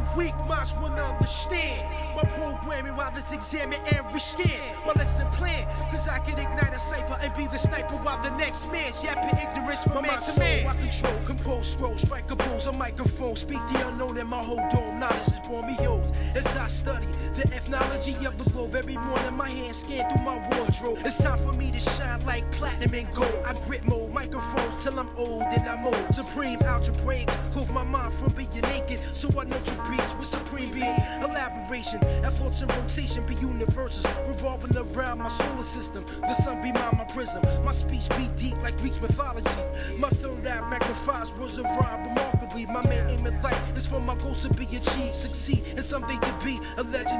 weak minds will understand my programming while it's examined and rescan my lesson plan. Cause I can ignite a cipher and be the sniper while the next man's yapping ignorance from man to man. I control, compose, scroll, strike a pose, a microphone, speak the unknown and my whole dome. Knowledge is for me holds as I study the ethnology of the globe. Every morning my hands scan through my wardrobe. It's time for me to shine like platinum and gold. I grip mode microphones till I'm old and I'm old. Supreme algebraics clothe my mind from being naked. So I know you beats with supreme being elaboration. Efforts in rotation be universals revolving around my solar system. The sun be my prism. My speech be deep like Greek mythology. My third eye magnifies words of rhyme remarkably. My main aim in life is for my goals to be achieved, succeed, and someday to be a legend.